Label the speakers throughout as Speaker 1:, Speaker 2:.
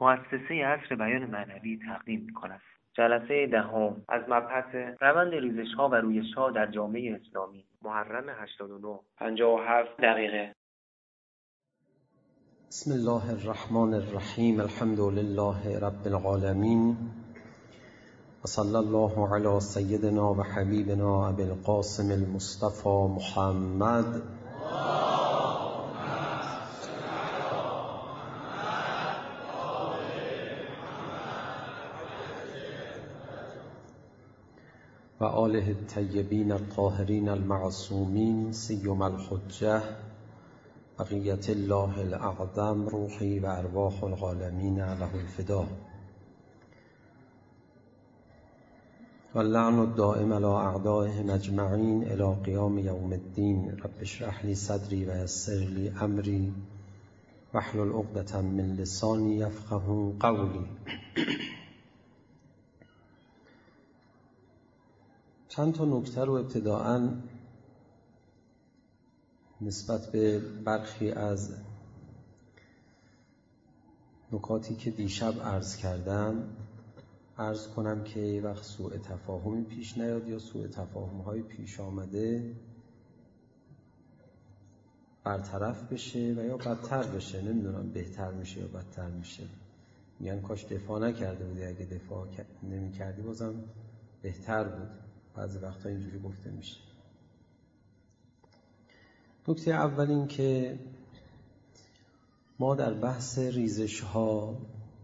Speaker 1: مؤسسه عصر بیان معنوی تقدیم می‌کند. جلسه دهم از مبحث روند ریزش‌ها و رویش‌ها در جامعه اسلامی، محرم 89، 57 دقیقه.
Speaker 2: بسم الله الرحمن الرحیم. الحمد لله رب العالمین و صلی الله علی سیدنا و حبیبنا ابی القاسم المصطفى محمد و آله الطیبین الطاهرین المعصومین سیما الحجة بقیة الله الاعظم روحی و ارواح العالمین له الفدا و اللعن الدائم علی اعدائهم اجمعین الی قیام یوم الدین. رب اشرح لی صدری و یسر لی امری واحلل عقدة من لسانی یفقهوا قولی. چند تا نکته رو ابتداءً نسبت به برخی از نکاتی که دیشب عرض کردم عرض کنم که یه وقت سوء تفاهمی پیش نیاد یا سوء تفاهم‌های پیش آمده برطرف بشه و یا بدتر بشه. نمیدونم بهتر میشه یا بدتر میشه. میگن کاش دفاع نکرده بودی، اگه دفاع نمی کردی بازم بهتر بود. بعضی وقتا اینجوری گفته میشه. نکته اول این که ما در بحث ریزش ها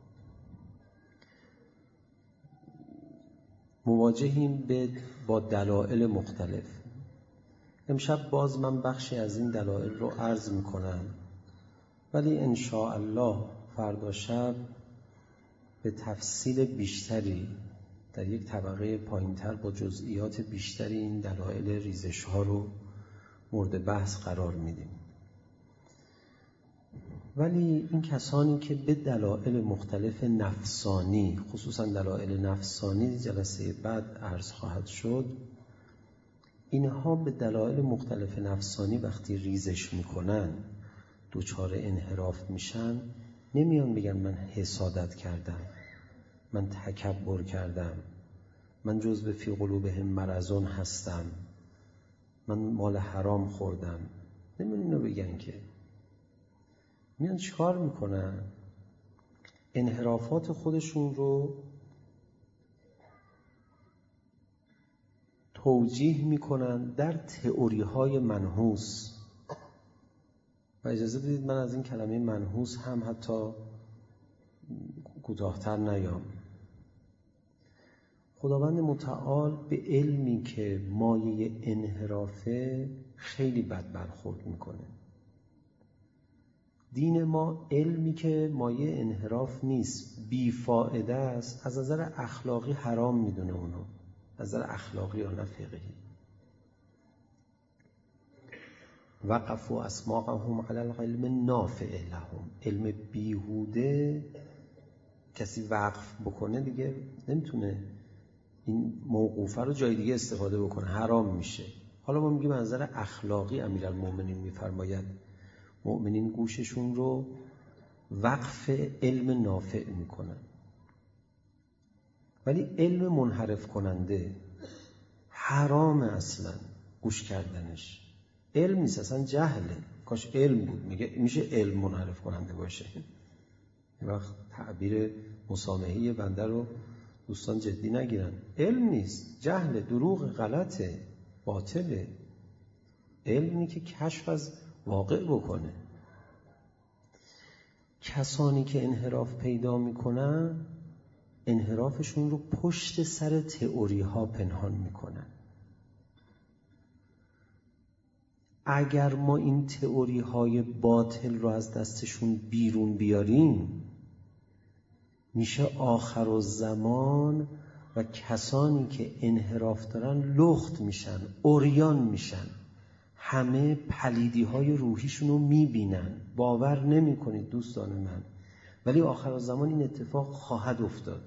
Speaker 2: مواجهیم با دلایل مختلف. امشب باز من بخشی از این دلایل رو عرض میکنم، ولی ان شاء الله فردا شب به تفصیل بیشتری در یک طبقه پایینتر با جزئیات بیشتری این دلایل ریزش ها رو مورد بحث قرار میدیم. ولی این کسانی که به دلایل مختلف نفسانی، خصوصا دلایل نفسانی جلسه بعد عرض خواهد شد، اینها به دلایل مختلف نفسانی وقتی ریزش میکنن دچار انحراف میشن، نمیان بگن من حسادت کردم، من تکبر کردم، من جزو فی قلوبهم مرضون هستم، من مال حرام خوردم. نمیان اینو بگن که. میان چیکار میکنن؟ انحرافات خودشون رو توجیه میکنن در تئوری های منحوس. و اجازه بدید من از این کلمه منحوس هم حتی کوتاه‌تر نیام. خداوند متعال به علمی که مایه انحرافه خیلی بد برخورد میکنه. دین ما علمی که مایه انحراف نیست، بیفائده است، از نظر اخلاقی حرام میدونه اونو، از نظر اخلاقی یا نه فقهی. وقفوا اسماعهم علی العلم النافع لهم. علم بیهوده کسی وقف بکنه دیگه نمیتونه این موقوفه رو جای دیگه استفاده بکنه، حرام میشه. حالا ما میگیم از نظر اخلاقی امیرالمومنین میفرماید مؤمنین گوششون رو وقف علم نافع میکنن. ولی علم منحرف کننده حرام اصلا گوش کردنش. علم نیست، اصلا جهله. کاش علم بود. میشه علم منحرف کننده باشه. یه وقت تعبیر مسامحی بنده رو دوستان جدی نگیرن. علم نیست، جهل، دروغ، غلطه، باطله. علمی که کشف از واقع بکنه. کسانی که انحراف پیدا میکنن انحرافشون رو پشت سر تئوری ها پنهان میکنن. اگر ما این تئوری های باطل رو از دستشون بیرون بیاریم، میشه آخرالزمان و کسانی که انحراف دارن لخت میشن، عریان میشن. همه پلیدی های روحیشون رو میبینن. باور نمی کنید دوستان من، ولی آخرالزمان این اتفاق خواهد افتاد.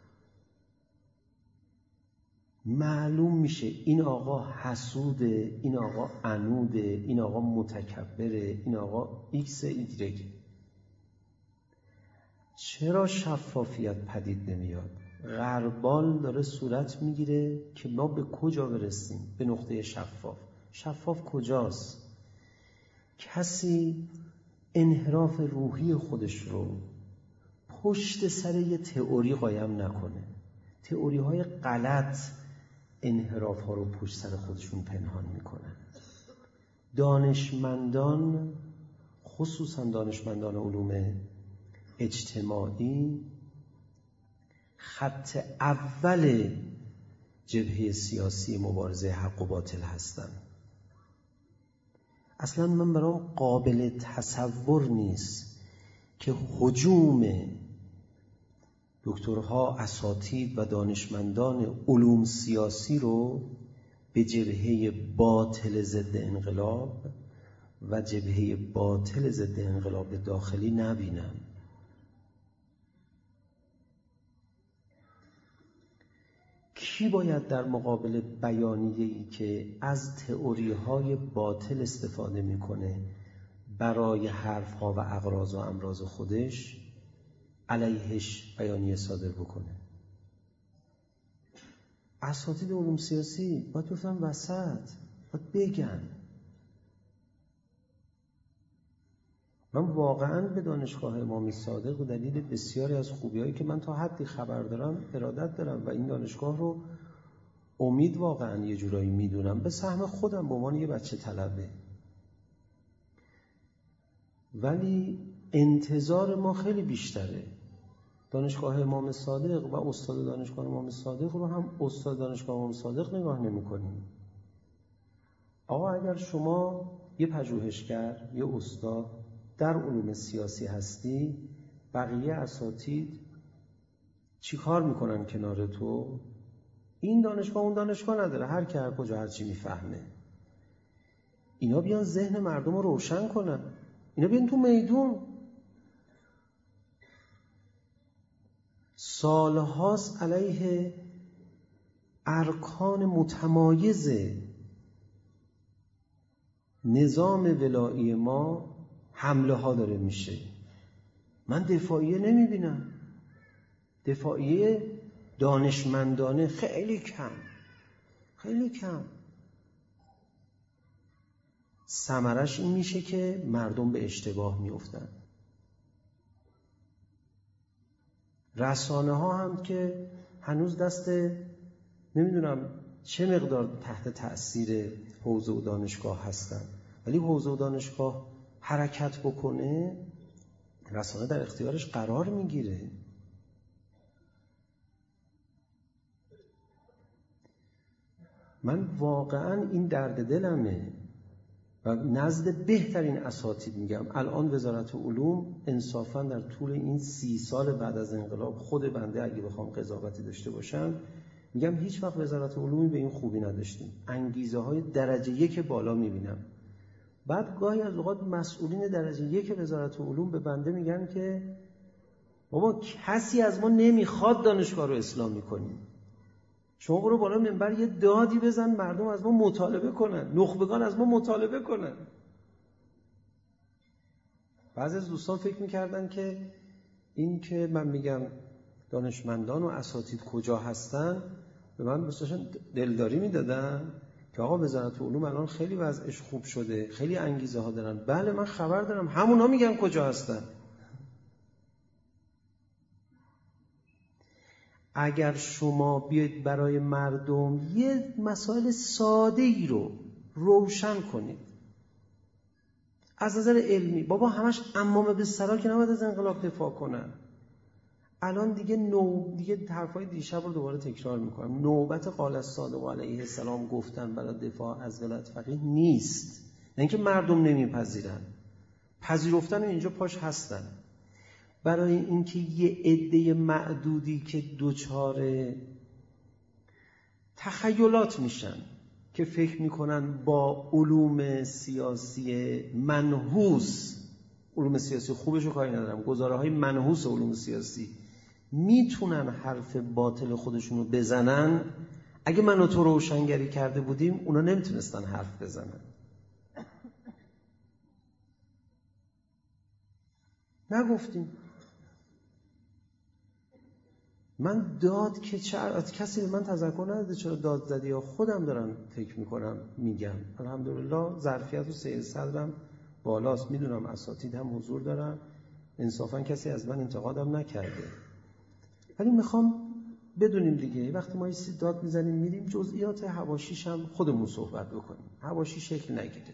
Speaker 2: معلوم میشه این آقا حسوده، این آقا عنوده، این آقا متکبره، این آقا ایکس ایگرگ. چرا شفافیت پدید نمیاد؟ غربال داره صورت میگیره که ما به کجا برسیم؟ به نقطه شفاف. شفاف کجاست؟ کسی انحراف روحی خودش رو پشت سر یه تئوری قایم نکنه. تئوری های غلط انحراف ها رو پشت سر خودشون پنهان میکنن. دانشمندان، خصوصا دانشمندان علوم اجتماعی، خط اول جبهه سیاسی مبارزه حق و باطل هستن. اصلا من برام قابل تصور نیست که هجوم دکترها، اساتید و دانشمندان علوم سیاسی رو به جبهه باطل ضد انقلاب و جبهه باطل ضد انقلاب داخلی نبینم. کی باید در مقابل بیانیه‌ای که از تئوری‌های باطل استفاده می‌کنه برای حرف‌ها و اغراض و امراض خودش علیهش بیانیه صادر بکنه؟ اساتید علوم سیاسی باید بفهمن وسط، باید بگن. من واقعاً به دانشگاه امام صادق به دلیل بسیاری از خوبی‌هایی که من تا حدی خبر دارم ارادت دارم و این دانشگاه رو امید واقعاً یه جورایی میدونم به سهم خودم به عنوان یه بچه طلبه. ولی انتظار ما خیلی بیشتره. دانشگاه امام صادق و استاد دانشگاه امام صادق رو هم استاد دانشگاه امام صادق نگاه نمی‌کنیم. آقا اگر شما یه پژوهشگر، یه استاد در علوم سیاسی هستی، بقیه اساتید چی کار میکنن کنار تو؟ این دانشگاه اون دانشگاه نداره، هر کی هر کجا هر چی میفهمه. اینا بیان ذهن مردم رو روشن کنن، اینا بیان تو میدون. سالهاست علیه ارکان متمایز نظام ولایی ما حمله ها داره میشه. من دفاعیه نمیبینم، دفاعیه دانشمندانه خیلی کم، خیلی کم. ثمرش این میشه که مردم به اشتباه میافتن. رسانه ها هم که هنوز دست نمیدونم چه مقدار تحت تأثیر حوزه و دانشگاه هستن، ولی حوزه و دانشگاه حرکت بکنه رسانه در اختیارش قرار میگیره. من واقعا این درد دلمه و نزد بهترین اساتید میگم. الان وزارت علوم انصافا در طول این 30 سال بعد از انقلاب، خود بنده اگه بخوام قضاوتی داشته باشم میگم هیچ وقت وزارت علومی به این خوبی نداشتیم. انگیزه های درجه 1 بالا میبینم. بعد گاهی از اوقات مسئولین درجه 1 وزارت علوم به بنده میگن که بابا کسی از ما نمیخواد دانشگاه رو اسلامی کنیم، شما برو بالا منبر یه دادی بزن مردم از ما مطالبه کنن، نخبگان از ما مطالبه کنن. بعضی از دوستان فکر میکردن که این که من میگم دانشمندان و اساتید کجا هستن به من بساشن دلداری میدادن که آقا وزارت علوم الان خیلی وضعش خوب شده، خیلی انگیزه ها دارن. بله من خبر دارم، همونا میگن کجا هستن. اگر شما بیاید برای مردم یه مسائل ساده ای رو روشن کنید از نظر علمی، بابا همش عمامه به سرا که نباید از انقلاب دفاع کنن. الان دیگه حرفای دیشب رو دوباره تکرار میکنم. نوبت قال الصادق علیه السلام گفتن برای دفاع از ولایت فقیه نیست. نه اینکه مردم نمیپذیرن، پذیرفتن و اینجا پاش هستن. برای اینکه یه عده معدودی که دوچار تخیلات میشن که فکر میکنن با علوم سیاسی منحوس، علوم سیاسی خوبشو کاری ندارم، گزاره های منحوس علوم سیاسی میتونن حرف باطل خودشونو بزنن. اگه من و تو روشنگری کرده بودیم اونا نمیتونستن حرف بزنن. نگفتیم. من داد که کسی به من تذکر نداده چرا داد زدی، یا خودم دارم فکر میکنم میگم. الحمدلله ظرفیت و سیر صدرم بالاست، میدونم اساتید هم حضور دارن، انصافا کسی از من انتقادم نکرده. ولی میخوام بدونیم دیگه وقتی ما ایسی داد میزنیم میریم جزئیات حواشیش هم خودمون صحبت بکنیم، حواشی شکل نگیره.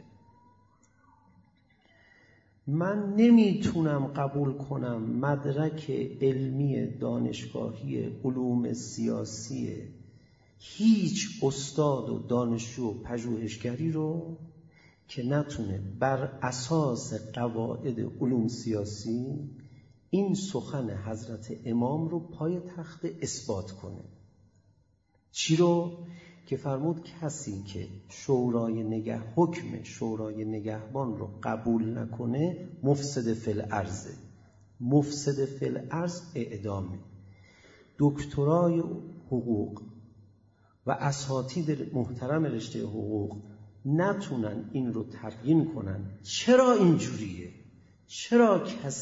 Speaker 2: من نمیتونم قبول کنم مدرک علمی دانشگاهی علوم سیاسی هیچ استاد و دانشجو و پژوهشگری رو که نتونه بر اساس قواعد علوم سیاسی این سخن حضرت امام رو پای تخت اثبات کنه. چی رو؟ که فرمود کسی که حکم شورای نگهبان رو قبول نکنه مفسد فی الارض. مفسد فی الارض اعدامه. دکترای حقوق و اساتید محترم رشته حقوق نتونن این رو تبیین کنن چرا اینجوریه، چرا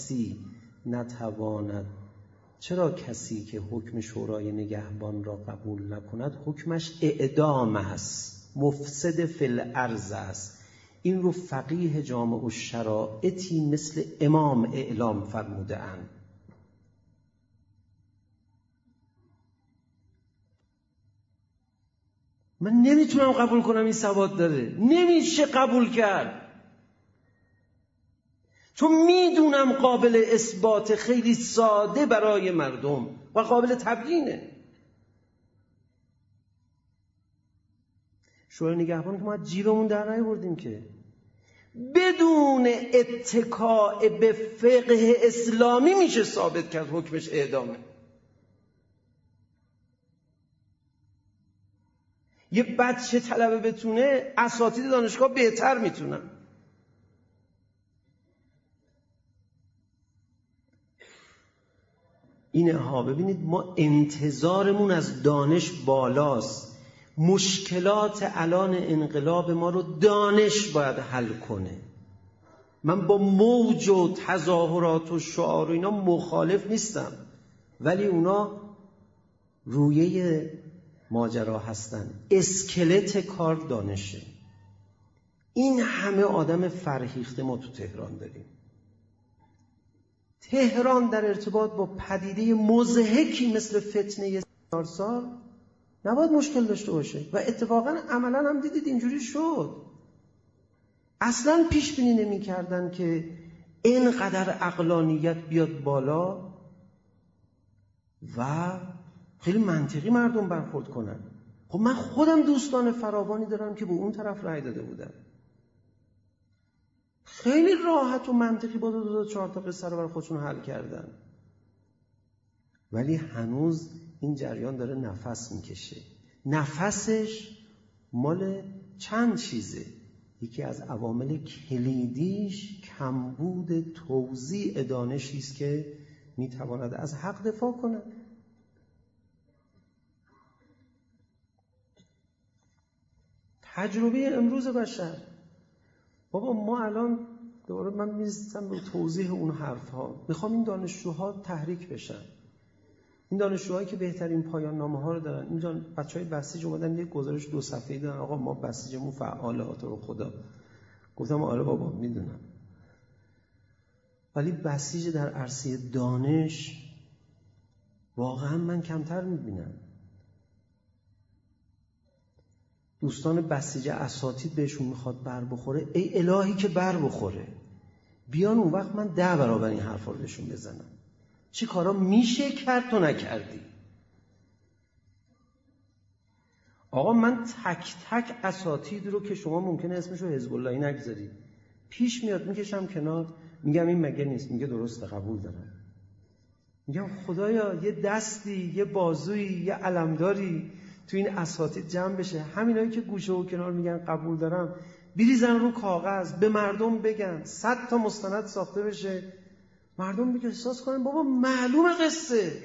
Speaker 2: کسی که حکم شورای نگهبان را قبول نکند حکمش اعدام است، مفسد فی الارض است. این رو فقیه جامع الشرائطی مثل امام اعلام فرموده اند. من نمیتونم قبول کنم این سواد داره، نمیشه قبول کرد، چون میدونم قابل اثبات، خیلی ساده برای مردم و قابل تبیینه. شورای نگهبان که ما جیبمون در نیاوردیم که، بدون اتکاء به فقه اسلامی میشه ثابت کرد حکمش اعدامه. یه بچه طلبه بتونه، اساتید دانشگاه بهتر میتونن. اینها ببینید ما انتظارمون از دانش بالاست. مشکلات الان انقلاب ما رو دانش باید حل کنه. من با موج و تظاهرات و شعار و اینا مخالف نیستم، ولی اونا رویه ماجرا هستن. اسکلت کار دانشه. این همه آدم فرهیخته ما تو تهران داریم. تهران در ارتباط با پدیده مضحکی مثل فتنه سال نباید مشکل داشته باشه و اتفاقا عملا هم دیدید اینجوری شد. اصلا پیش بینی نمی کردن که اینقدر عقلانیت بیاد بالا و خیلی منطقی مردم برخورد کنن. خب من خودم دوستان فراوانی دارم که به اون طرف رأی داده بودن، خیلی راحت و منطقی با 2-4 تا قصه رو برای خودشون حل کردن. ولی هنوز این جریان داره نفس میکشه. نفسش مال چند چیزه. یکی از عوامل کلیدیش کمبود توزیع دانشی است که میتواند از حق دفاع کنه. تجربه امروز بشر. بابا ما الان دوباره من می‌رسم به توضیح اون حرف‌ها. میخوام این دانشجوها تحریک بشن. این دانشجوهایی که بهترین پایان نامه‌ها رو دارن. اینجا بچهای بسیج اومدن یک گزارش 2 صفحه‌ای دادن، آقا ما بسیجمون فعاله، تو خدا. گفتم آره بابا میدونم. ولی بسیج در عرصه دانش واقعا من کمتر میبینم. دوستان بسیج اساتید بهشون میخواد بر بخوره، ای الهی که بر بخوره. بیان اون وقت من 10 برابر این حرفا رو بهشون بزنم. چی کارا میشه کرد تو نکردی؟ آقا من تک تک اساتید رو که شما ممکنه اسمشو حزب اللهی نگذارید پیش میاد میکشم کنار، میگم این مگه نیست، میگه درسته قبول دارم. میگم خدایا یه دستی، یه بازویی، یه علمداری تو این اساتید جمع بشه، همینایی که گوشه و کنار میگن قبول دارم بریزن رو کاغذ، به مردم بگن، 100 تا مستند ساخته بشه، مردم بگه احساس کنن بابا معلومه قصه.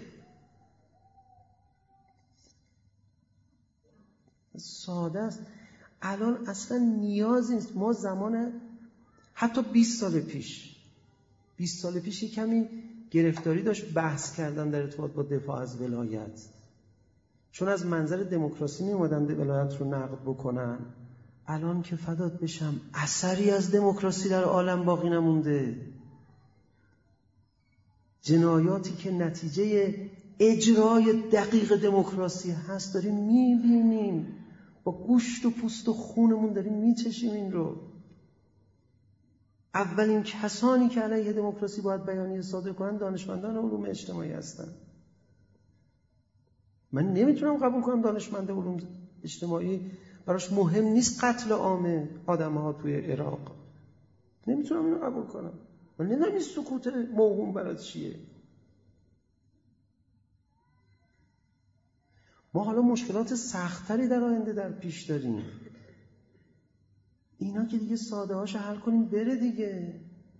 Speaker 2: ساده است. الان اصلا نیازی نیست. ما زمان حتی 20 سال پیش 20 سال پیش گرفتاری داشت بحث کردن در ارتباط با دفاع از ولایت، چون از منظر دموکراسی می‌اومدن ولایت رو نقد بکنن. الان که فدات بشم اثری از دموکراسی در عالم باقی نمونده. جنایاتی که نتیجه اجرای دقیق دموکراسی هست داریم می‌بینیم، با گوشت و پوست و خونمون داریم میچشیم این رو. اولین کسانی که علیه دموکراسی باید بیانیه صادر کنن دانشمندان علوم اجتماعی هستن. من نمیتونم قبول کنم دانشمند علوم اجتماعی براش مهم نیست قتل عام آدم‌ها توی عراق. نمیتونم اینو قبول کنم. من نمیدونم این سکوت موهوم برای چیه. ما حالا مشکلات سخت‌تری در آینده در پیش داریم. اینا که دیگه ساده هاشو حل کنیم بره دیگه.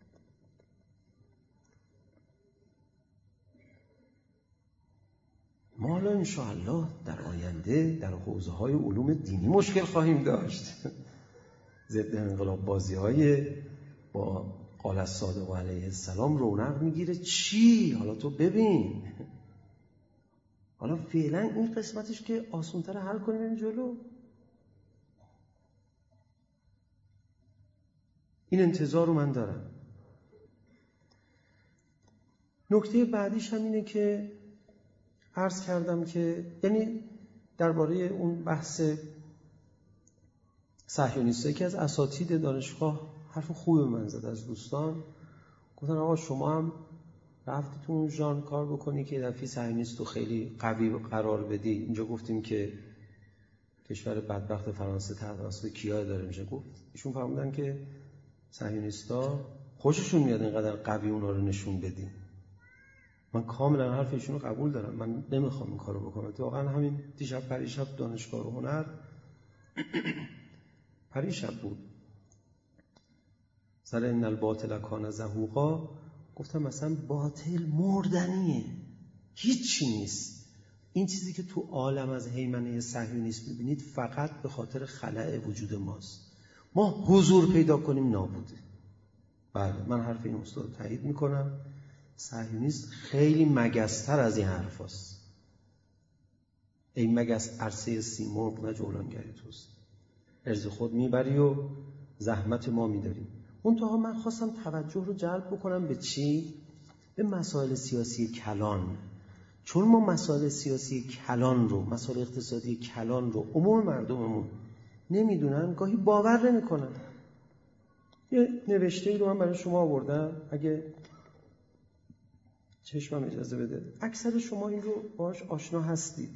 Speaker 2: ما حالا انشاءالله در آینده در حوزه‌های علوم دینی مشکل خواهیم داشت. ضد انقلاب بازی‌های با قال الصادق علیه السلام رونق میگیره. چی؟ حالا تو ببین. حالا فعلا این قسمتش که آسان‌تر حل کنیم بریم جلو. این انتظار رو من دارم. نکته بعدیش هم اینه که عرض کردم که یعنی درباره اون بحث صهیونیستی که از اساتید دانشگاه حرف خوبی من زد از دوستان، گفتن آقا شما هم رفتی تو اون ژانر کار بکنی که دفعه صهیونیست رو خیلی قوی قرار بدی. اینجا گفتیم که کشور بدبخت فرانسه تحت توسط کیا داره میشه. گفت ایشون فرمودن که صهیونیستا خوششون میاد اینقدر قوی اونا رو نشون بدی. من کاملا حرف ایشون رو قبول دارم. من نمیخوام این کارو بکنم. واقعا همین دیشب پریشب دانشگاه هنر پریشب بود سر ان الباطل کان زهوقا، گفتم مثلا باطل مردنیه، هیچی نیست. این چیزی که تو عالم از هیمنه صهیونیسم میبینید فقط به خاطر خلأ وجود ماست. ما حضور پیدا کنیم نابوده. بله من حرف این استاد تایید میکنم. صهیونیسم خیلی مگس‌تر از این حرف هست. ای مگس عرصه سیمرغ نه جولانگری توست. ارز خود میبری و زحمت ما میداری. منتها من خواستم توجه رو جلب بکنم به چی؟ به مسائل سیاسی کلان. چون ما مسائل سیاسی کلان رو، مسائل اقتصادی کلان رو عموم مردممون نمیدونن، گاهی باور نمیکنن. یه نوشته‌ای رو من برای شما آوردم، اگه چشمم اجازه بده. اکثر شما این رو باهاش آشنا هستید،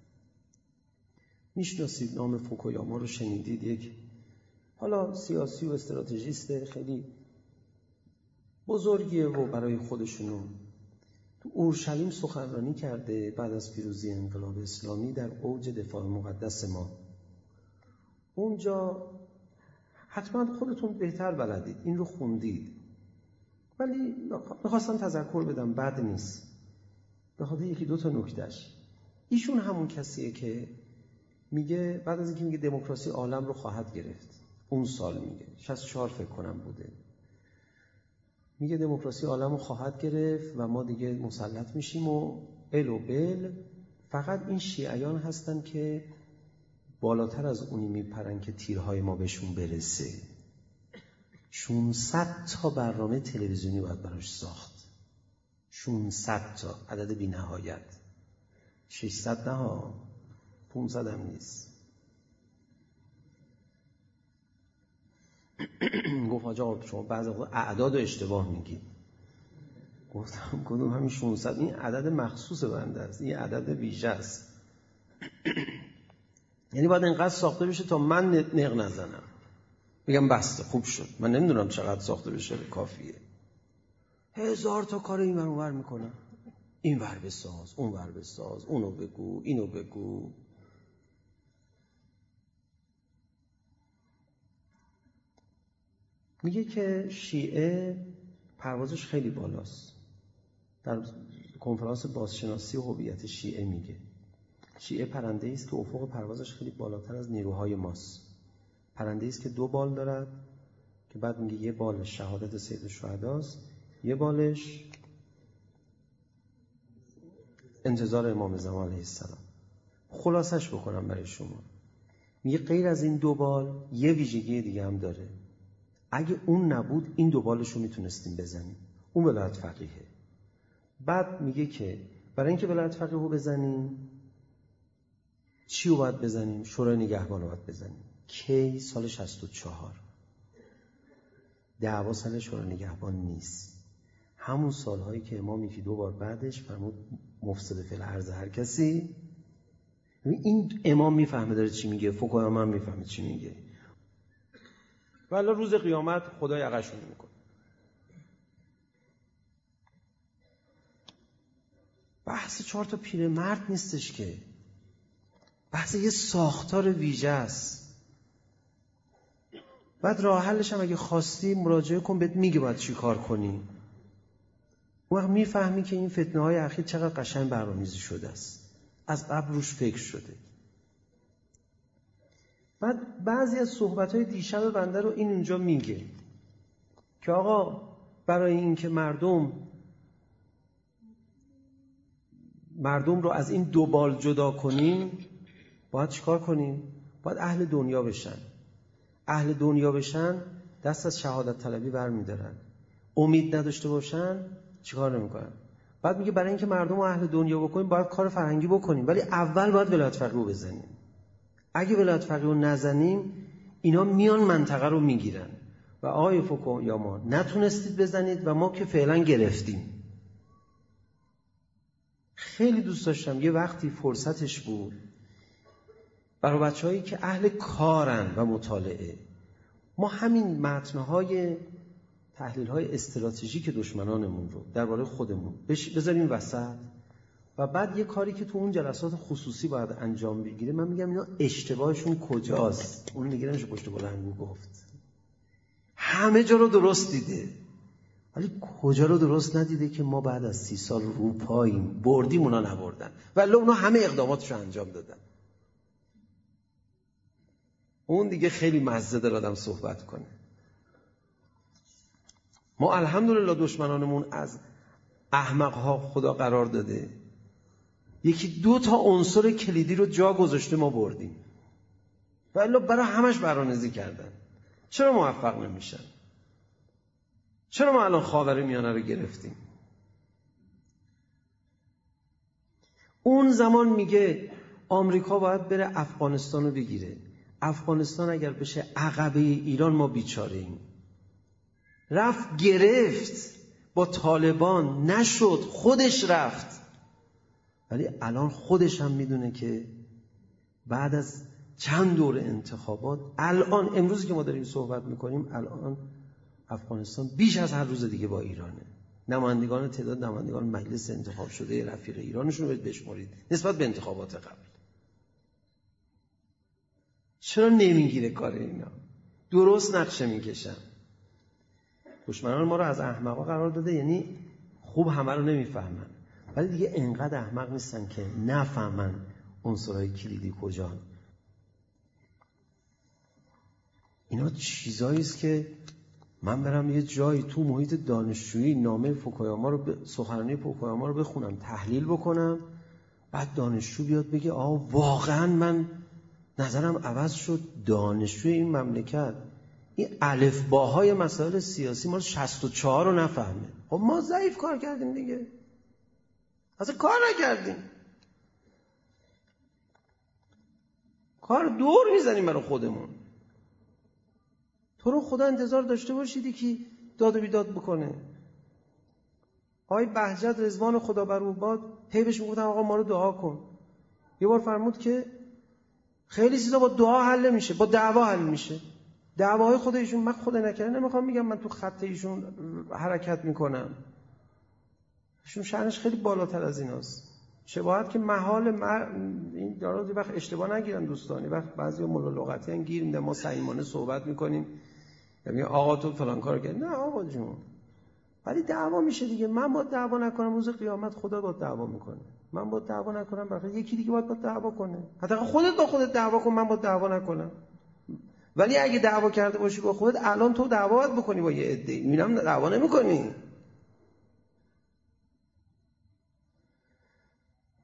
Speaker 2: میشناسید، نام فوکویاما رو شنیدید. یک حالا سیاسی و استراتژیست خیلی بزرگیه و برای خودشونو تو اورشلیم سخنرانی کرده بعد از پیروزی انقلاب اسلامی در اوج دفاع مقدس ما. اونجا حتما خودتون بهتر بلدید، این رو خوندید، ولی میخواستم تذکر بدم، بد نیست، به خاطر یکی دو تا نکتهش. ایشون همون کسیه که میگه بعد از اینکه میگه دموکراسی عالم رو خواهد گرفت، اون سال میگه 64 فکر کنم بوده، میگه دموکراسی عالم رو خواهد گرفت و ما دیگه مسلط میشیم و ال و بل. فقط این شیعیان هستن که بالاتر از اونی میپرن که تیرهای ما بهشون برسه. 600 تا برنامه تلویزیونی باید براش ساخت. 600 تا، عدد بی نهایت. 600 نه ها، 500 هم نیست. گفت حاج آقا شما بعضی وقتا اعداد رو اشتباه میگید. گفتم کدوم؟ همین 600 این عدد مخصوص بنده است، این عدد ویژه است. یعنی باید اینقدر ساخته بشه تا من نق نزنم بگم بسته خوب شد. من نمیدونم چقدر ساخته بشه کافیه. 1000 تا کار این ور اون ور میکنم، این ور بساز، اون ور بساز، اونو بگو، اینو بگو. میگه که شیعه پروازش خیلی بالاست. در کنفرانس بازشناسی و هویت شیعه میگه شیعه پرنده‌ای است که افق پروازش خیلی بالاتر از نیروهای ماست. پرنده‌ای است که 2 بال دارد که بعد میگه یه بالش شهادت سید الشهداست، یه بالش انتظار امام زمان علیه السلام. خلاصش بکنم برای شما. میگه غیر از این 2 بال یه ویژگی دیگه هم داره. اگه اون نبود این 2 بالش رو میتونستیم بزنیم. اون ولایت فقیهه. بعد میگه که برای اینکه ولایت فقیه رو بزنیم چی رو باید بزنیم؟ شورای نگهبان رو باید بزنیم. کی؟ سال 64. دعوا سال شورای نگهبان نیست. همون سالهایی که امام یکی 2 بار بعدش فرمود مفسد فی الارض هر کسی. این امام میفهمه داره چی میگه، فقها هم میفهمه چی میگه. والا روز قیامت خدا یقشون میکنه. بحث 4 تا پیرمرد نیستش که، بحث یه ساختار ویژه است. بعد راه حلش هم اگه خواستی مراجعه کن، بهت میگه باید چی کار کنی. اون وقت میفهمی که این فتنه های اخیر چقدر قشنگ برنامه‌ریزی شده است، از قبل روش فکر شده. بعد بعضی از صحبت‌های دیشب بنده رو این اونجا میگه که آقا برای اینکه مردم رو از این 2 بال جدا کنیم باید چیکار کنیم؟ باید اهل دنیا بشن. اهل دنیا بشن دست از شهادت طلبی برمی‌دارن. امید نداشته باشن چیکار نمی‌کنن. بعد میگه برای اینکه مردم رو اهل دنیا بکنیم باید کار فرهنگی بکنیم، ولی اول باید ولایت فقیه رو بزنیم. اگه ولایت فقیه رو نزنیم اینا میان منطقه رو میگیرن و آقای فقها یا ما نتونستید بزنید و ما که فعلا گرفتیم. خیلی دوست داشتم یه وقتی فرصتش بود برای بچه‌هایی که اهل کارن و مطالعه، ما همین متن‌های تحلیل‌های استراتژیک دشمنانمون رو درباره خودمون بذاریم وسط و بعد یه کاری که تو اون جلسات خصوصی باید انجام بگیره، من میگم اینا اشتباهشون کجاست. اون دیگه نمیشه پشت بلندگو گفت. همه جا رو درست دیده ولی کجا رو درست ندیده که ما بعد از 30 سال رو پاییم، بردیم اونا نبردن، ولی اونا همه اقداماتشو انجام دادن. اون دیگه خیلی مزه داره آدم صحبت کنه. ما الحمدلله دشمنانمون از احمق‌ها خدا قرار داده، 1-2 تا عنصر کلیدی رو جا گذاشته ما بردیم، ولی برای همش برنامه‌ریزی کردن. چرا موفق نمیشن؟ چرا ما الان خاورمیانه رو گرفتیم؟ اون زمان میگه آمریکا باید بره افغانستان رو بگیره. افغانستان اگر بشه عقبه ایران ما بیچاره ایم. رفت گرفت با طالبان، نشد، خودش رفت. ولی الان خودش هم میدونه که بعد از چند دور انتخابات، الان امروزی که ما داریم صحبت میکنیم، الان افغانستان بیش از هر روز دیگه با ایرانه. تعداد نمایندگان مجلس انتخاب شده رفیق ایرانشون رو بشمارید نسبت به انتخابات قبل. چرا نمیگیره کار اینا؟ درست نقشه میکشن. دشمنان ما رو از احمقا قرار داده، یعنی خوب همه رو نمیفهمن، ولی دیگه انقدر احمق نیستن که نفهمن عنصرهای کلیدی کجان. اینا چیزایی است که من برم یه جایی تو محیط دانشجویی نامه فوکویاما رو سخنرانی فوکویاما رو بخونم، تحلیل بکنم، بعد دانشجو بیاد بگه واقعا من نظرم عوض شد. دانشجوی این مملکت این الفباهای مسائل سیاسی ما 64 رو نفهمه. خب ما ضعیف کار کردیم دیگه، اصلا کار نکردیم، کار دور میزنیم برای خودمون. تو رو خدا انتظار داشته باشیدی که داد و بیداد بکنه. آقای بهجت رضوان خدا بر او باد هی بهش میگفتن آقا ما رو دعا کن. یه بار فرمود که خیلی چیزا با دعا حل میشه، با دعوا حل میشه. دعواهای خود ایشون، من خدا نکرده نمیخوام میگم من تو خط ایشون حرکت میکنم، ایشون شأنش خیلی بالاتر از ایناست. شباهت که محال این دارو وقت اشتباه نگیرن دوستانی، وقت بعضی مولا لغتی ان گیر میدن، ما صمیمانه صحبت میکنیم میگه آقا تو فلان کارو کرد. نه آقا جون، ولی دعوا میشه دیگه. من با دعوا نکنم روز قیامت خدا با دعوا میکنه. من با دعوا نکنم بخاطر یکی دیگه باید با دعوا کنه. حتی خودت با خودت دعوا کن، من با دعوا نکنم. ولی اگه دعوا کرده باشی با خودت، الان تو دعوا باید بکنی با یه عده‌ای. میبینم دعوا نمیکنی.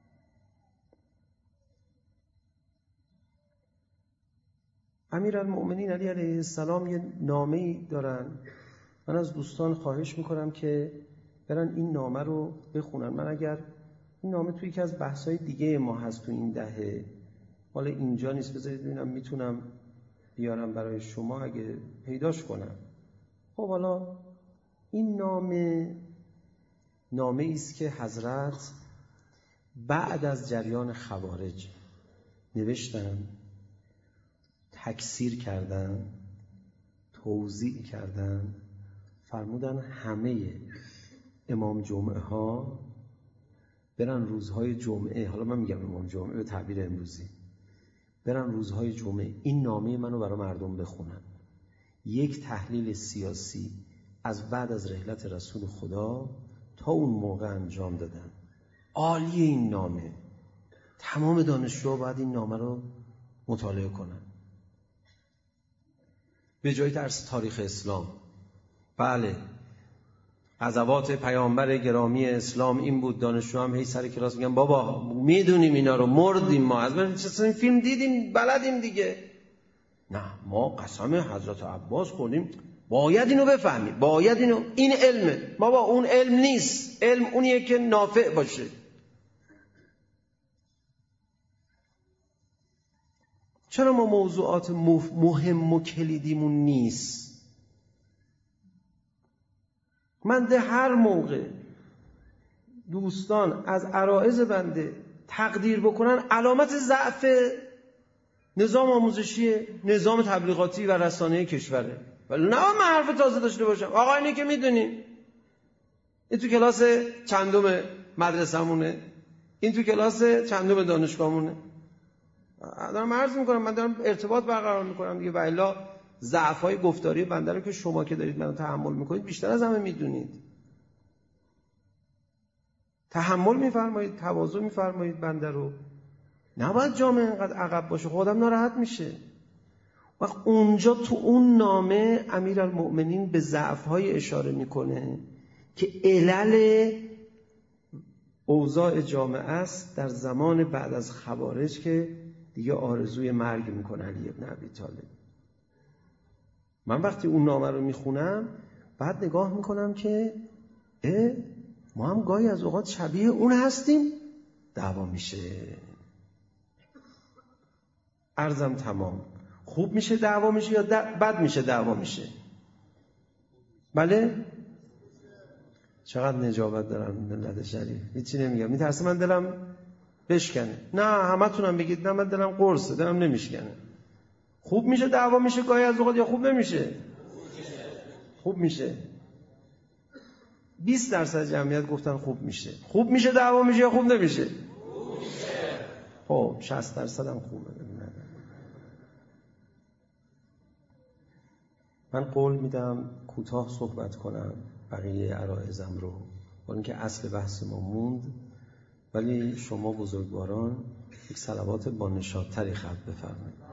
Speaker 2: امیرالمؤمنین علی علیه السلام یه نامه‌ای دارن. من از دوستان خواهش میکنم که برن این نامه رو بخونن. من اگر این نامه توی یکی از بحث‌های دیگه ما هست تو این دهه، حالا اینجا نیست، بذارید ببینم میتونم بیارم برای شما اگه پیداش کنم. خب حالا این نامه ایست که حضرت بعد از جریان خوارج نوشتن، تکثیر کردن، توزیع کردن، فرمودن همه امام جمعه ها برن روزهای جمعه، حالا من میگم امام جمعه به تعبیر امروزی، برن روزهای جمعه این نامه منو برای مردم بخونن. یک تحلیل سیاسی از بعد از رحلت رسول خدا تا اون موقع انجام دادن. عالی این نامه. تمام دانشجوها باید این نامه رو مطالعه کنن. به جای درس تاریخ اسلام، بله غزوات پیامبر گرامی اسلام این بود، دانشجو هم هی سر کلاس میگن بابا میدونیم اینا رو، مردیم ما، از این فیلم دیدیم بلدیم دیگه. نه، ما قسم حضرت عباس خوردیم، باید اینو بفهمیم، باید اینو، این علمه بابا، اون علم نیست، علم اونیه که نافع باشه. چرا ما موضوعات مهم و کلیدیمون نیست؟ من ده هر موقع دوستان از عرائض بنده تقدیر بکنن علامت ضعف نظام آموزشی، نظام تبلیغاتی و رسانه‌ای کشوره. ولی نه من حرف تازه داشته باشم. آقا اینه که میدونیم، این تو کلاس چندم مدرسه‌مونه، این تو کلاس چندم دانشگاهمونه. دارم عرض میکنم، من دارم ارتباط برقرار میکنم دیگه. و الا ضعف‌های گفتاری بنده رو که شما که دارید منو تحمل میکنید بیشتر از همه میدونید. تحمل میفرمایید، تواضع میفرمایید بنده رو. نباید جامعه اینقدر عقب باشه، خودم ناراحت میشه. وقت اونجا تو اون نامه امیرالمؤمنین به ضعف‌های اشاره میکنه که علل اوضاع جامعه است در زمان بعد از خوارج که دیگه آرزوی مرگ میکنه علی ابن ابی طالب. من وقتی اون نامه رو میخونم بعد نگاه میکنم که ما هم گاهی از اوقات شبیه اون هستیم. دعوا میشه. عرضم تمام. خوب میشه دعوا میشه یا بد میشه دعوا میشه؟ بله؟ چقدر نجابت دارم ملت شریف، هیچی نمیگم، میترسه من دلم بشکنه. نه همه تونم بگید نه من دلم قرصه، دلم نمیشکنه. خوب میشه دعوا میشه گاهی از اوقات یا خوب نمیشه؟ خوب میشه. 20% جمعیت گفتن خوب میشه. خوب میشه دعوا میشه یا خوب نمیشه؟ خوب میشه. خب 60% هم خوبه. من قول میدم کوتاه صحبت کنم بقیه عرایضم رو، با اینکه اصل بحث ما موند، ولی شما بزرگواران یک صلوات با نشاط‌تری خلق بفرمایید.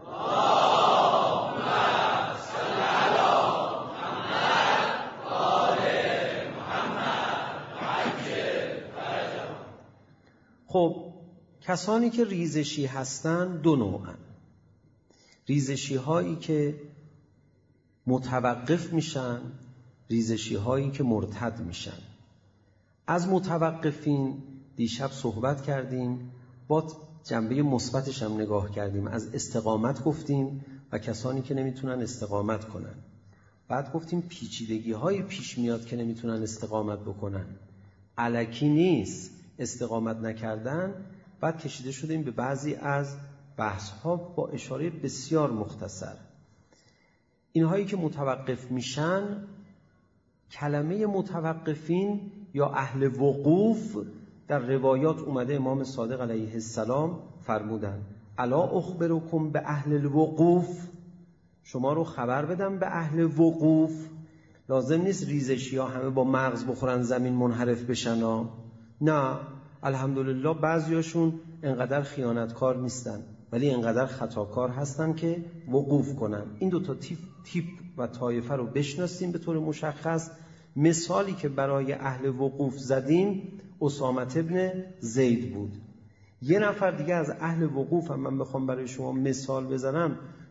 Speaker 2: خب کسانی که ریزشی هستن دو نوعن. ریزشی هایی که متوقف میشن، ریزشی هایی که مرتد میشن. از متوقفین دیشب صحبت کردیم، با جنبه مثبتش هم نگاه کردیم، از استقامت گفتیم و کسانی که نمیتونن استقامت کنن. بعد گفتیم پیچیدگی های پیش میاد که نمیتونن استقامت بکنن، الکی نیست استقامت نکردن. بعد کشیده شدیم به بعضی از بحث ها با اشاره بسیار مختصر. اینهایی که متوقف میشن، کلمه متوقفین یا اهل وقوف در روایات اومده. امام صادق علیه السلام فرمودن الا اخبرکم به اهل الوقوف، شما رو خبر بدم به اهل وقوف. لازم نیست ریزشی ها همه با مغز بخورن زمین منحرف بشن. نه، الحمدلله بعضیاشون انقدر خیانتکار نیستن ولی انقدر خطاکار هستن که وقوف کنن. این دوتا تیپ و طایفه رو بشناسیم به طور مشخص. مثالی که برای اهل وقوف زدیم اسامه ابن زید بود. یه نفر دیگه از اهل وقوف هم من بخوام برای شما مثال بزنم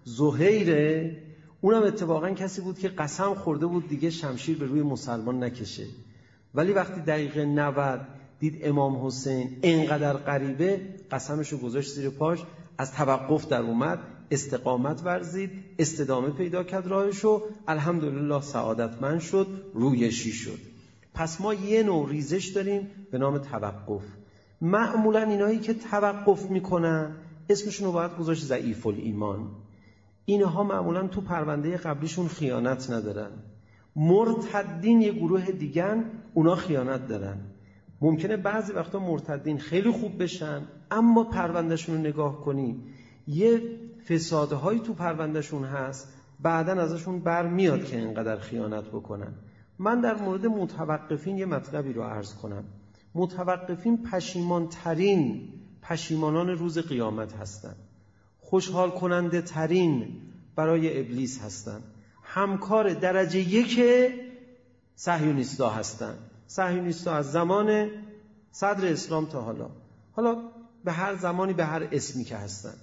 Speaker 2: زهیره، اونم اتفاقا کسی بود که قسم خورده بود دیگه شمشیر به روی مسلمان نکشه، ولی وقتی دقیقه 90 دید امام حسین اینقدر غریبه، قسمشو گذاشت زیر پاش، از توقف در اومد، استقامت ورزید، استدامه پیدا کرد راهشو، الحمدلله سعادتمند شد، رویشی شد. پس ما یه نوع ریزش داریم به نام توقف. معمولا اینایی که توقف میکنن اسمشون رو باید گذاشت ضعیف الایمان. اینها معمولا تو پرونده قبلیشون خیانت ندارن. مرتدین یه گروه دیگن، اونا خیانت دارن. ممکنه بعضی وقتا مرتدین خیلی خوب بشن، اما پروندهشون رو نگاه کنی یه فسادهایی تو پروندهشون هست، بعدن ازشون برمیاد که اینقدر خیانت بکنن. من در مورد متوقفین یه مطلبی رو عرض کنم. متوقفین پشیمانان روز قیامت هستن، خوشحال کننده ترین برای ابلیس هستن، همکار درجه 1 صهیونیستا هستن. صهیونیستا از زمان صدر اسلام تا حالا به هر زمانی به هر اسمی که هستن.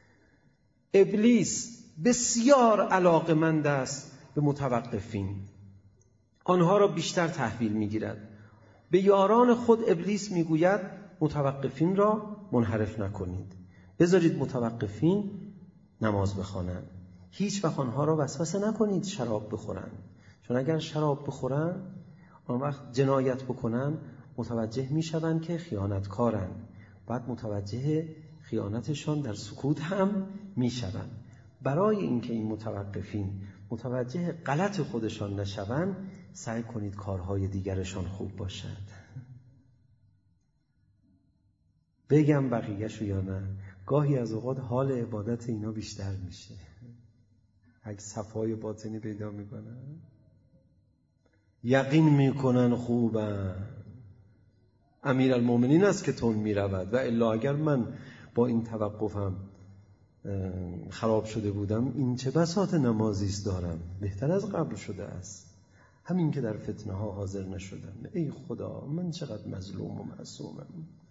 Speaker 2: ابلیس بسیار علاقمند است به متوقفین، آنها را بیشتر تحویل میگیرد. به یاران خود ابلیس میگوید متوقفین را منحرف نکنید، بذارید متوقفین نماز بخوانند، هیچ وقت آنها را وسوسه نکنید شراب بخورن، چون اگر شراب بخورن آن وقت جنایت بکنن متوجه میشوند که خیانتکارن، بعد متوجه خیانتشان در سکوت هم میشوند. برای اینکه این متوقفین متوجه غلط خودشان نشوند، سعی کنید کارهای دیگرشان خوب باشد. بگم بقیه‌شو یا نه؟ گاهی از اوقات حال عبادت اینا بیشتر میشه اگه صفای باطنی پیدا میکنن، یقین میکنن خوبن، امیرالمومنین است که تون میرود، و الا اگر من با این توقفم خراب شده بودم این چه بساط نمازیست دارم، بهتر از قبل شده است، همین که در فتنه ها حاضر نشدم. ای خدا من چقدر مظلوم و معصومم.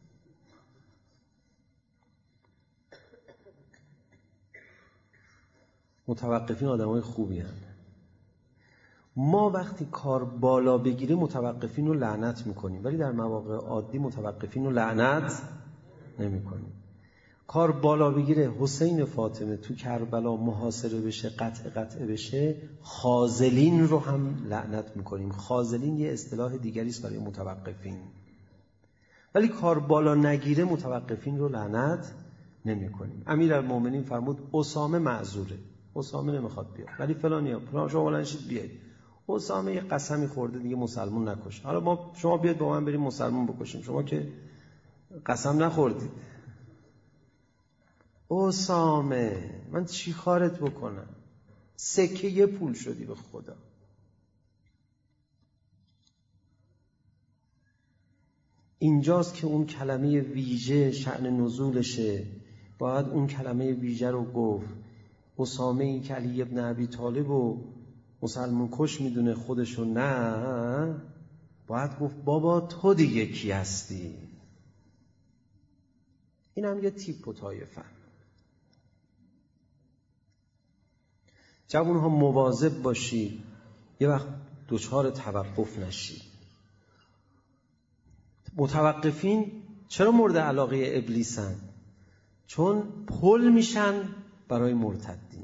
Speaker 2: متوقفین آدمای خوبی هستند. ما وقتی کار بالا بگیره متوقفین رو لعنت میکنیم، ولی در مواقع عادی متوقفین رو لعنت نمیکنیم. کار بالا بگیره، حسین فاطمه تو کربلا محاصره بشه، قطع بشه، خاذلین رو هم لعنت میکنیم. خاذلین یه اصطلاح دیگری است برای متوقفین. ولی کار بالا نگیره متوقفین رو لعنت نمیکنیم. امیرالمومنین فرمود اسامه معذوره، اسامه نمیخواد بیاد، ولی فلان شما بلنشید بیاید. اسامه یه قسمی خورده دیگه مسلمون نکش، حالا شما بیاید با من بریم مسلمون بکشیم، شما که قسم نخوردید. اسامه من چی کارت بکنم؟ سکه یه پول شدی به خدا. اینجاست که اون کلمه ویژه شأن نزولشه، باید اون کلمه ویژه رو گفت. اسامه این که علی ابن ابی طالب و مسلمون کش میدونه خودشو، نه باید گفت بابا تو دیگه کی هستی. این هم یه تیپ و طایفه. جوانها مواظب باشید یه وقت دچار توقف نشید. متوقفین چرا مورد علاقه ابلیسن؟ چون پل میشن برای مرتدین،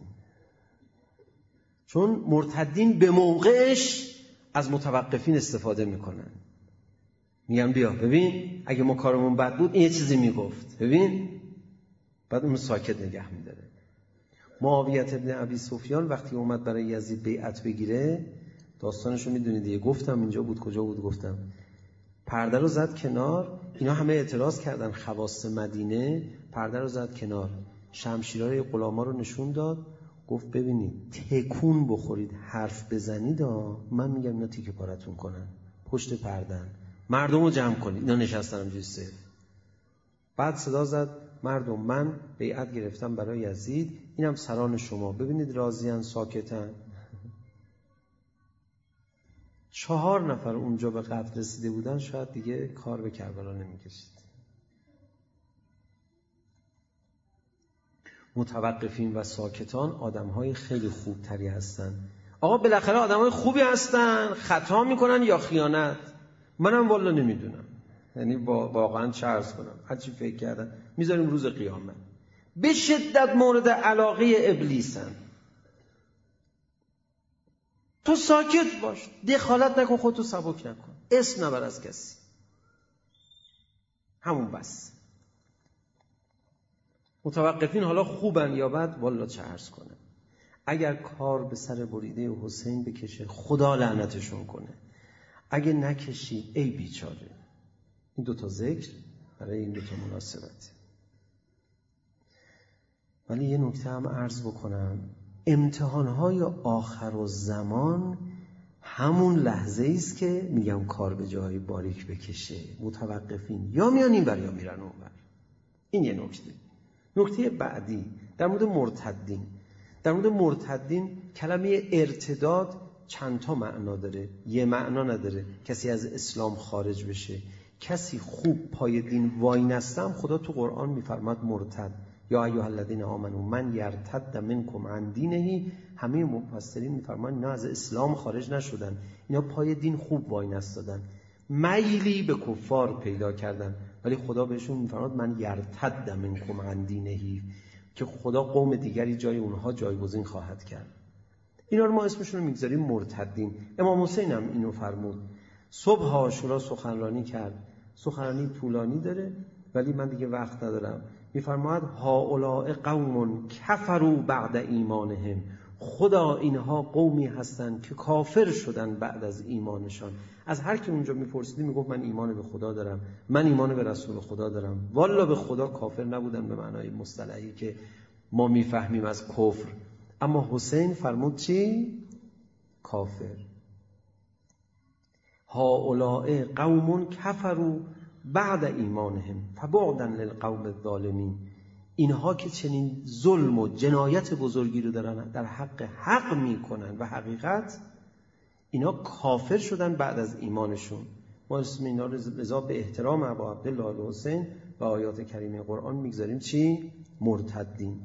Speaker 2: چون مرتدین به موقعش از متوقفین استفاده میکنن. میگن بیا ببین اگه ما کارمون بد بود این یه چیزی میگفت، ببین، بعد اونو ساکت نگه میداره. معاویه ابن ابی سفیان وقتی اومد برای یزید بیعت بگیره، داستانشو میدونید دیگه، گفتم اینجا بود، کجا بود گفتم. پرده رو زد کنار، اینا همه اعتراض کردن، خواص مدینه. پرده رو زد کنار، شمشیرهای غلاما رو نشون داد، گفت ببینید تکون بخورید حرف بزنید من میگم اینا تیکه پارتون کنن، پشت پردن، مردم رو جمع کنید، اینا نشستن همجوری صف. بعد صدا زد مردم من بیعت گرفتم برای یزید، اینم سران شما، ببینید راضیان ساکتن. 4 نفر اونجا به قتل رسیده بودن، شاید دیگه کار به کربلا نمی‌کشید. متوقفین و ساکتان آدم‌های خیلی خوبتری هستن. آقا بالاخره آدم‌های خوبی هستن، خطا میکنن یا خیانت؟ منم والا نمیدونم، یعنی واقعا چه عرض کنم، هرچی فکر کردم میذاریم روز قیامت. به شدت مورد علاقه ابلیسن. تو ساکت باش، دخالت نکن، خودتو سبک نکن، اسم نبر از کسی، همون بس. متوقفین حالا خوبن یا بد، والا چه عرض کنم. اگر کار به سر بریده حسین بکشه خدا لعنتشون کنه، اگه نکشی ای بیچاره. این دوتا ذکر برای این دوتا مناسبت. ولی یه نکته هم عرض بکنم، امتحانهای آخر و زمان همون لحظه است که میگم کار به جای باریک بکشه. متوقفین یا میان این بر یا میرن اون بر. این یه نکته. نکته بعدی در مورد مرتدین. در مورد مرتدین کلمه ارتداد چند تا معنا داره، یه معنا نداره. کسی از اسلام خارج بشه، کسی خوب پای دین وای نستم، خدا تو قرآن میفرماد مرتد. یا ایها الذین آمنوا من یرتد منکم عن دینه. همه مفسرین میفرمان اینا از اسلام خارج نشدن، اینا پای دین خوب وای نستادن، میلی به کفار پیدا کردن، ولی خدا بهشون میفرماد من یرتد منکم عن دینه، که خدا قوم دیگری جای اونها جایگزین خواهد کرد. اینا رو ما اسمشون رو میگذاریم مرتدین. امام حسین هم اینو فرمود. صبح عاشورا سخنرانی کرد، سخنرانی طولانی داره ولی من دیگه وقت ندارم. میفرماید هؤلاء قوم کفروا بعد ایمانهم. خدا اینها قومی هستند که کافر شدن بعد از ایمانشان. از هر کی اونجا میپرسیدی میگفت من ایمان به خدا دارم، من ایمان به رسول خدا دارم. والا به خدا کافر نبودن به معنای مصطلحی که ما میفهمیم از کفر. اما حسین فرمود چی؟ کافر. هؤلاء قوم کفروا بعد ایمانهم فبعدا للقوم الظالمین. اینها که چنین ظلم و جنایت بزرگی رو دارن در حق میکنن و حقیقت، اینا کافر شدن بعد از ایمانشون. ما اسم اینا رو لذا به احترام ابا عبدالله الحسین و آیات کریمه قرآن میگذاریم چی؟ مرتدین.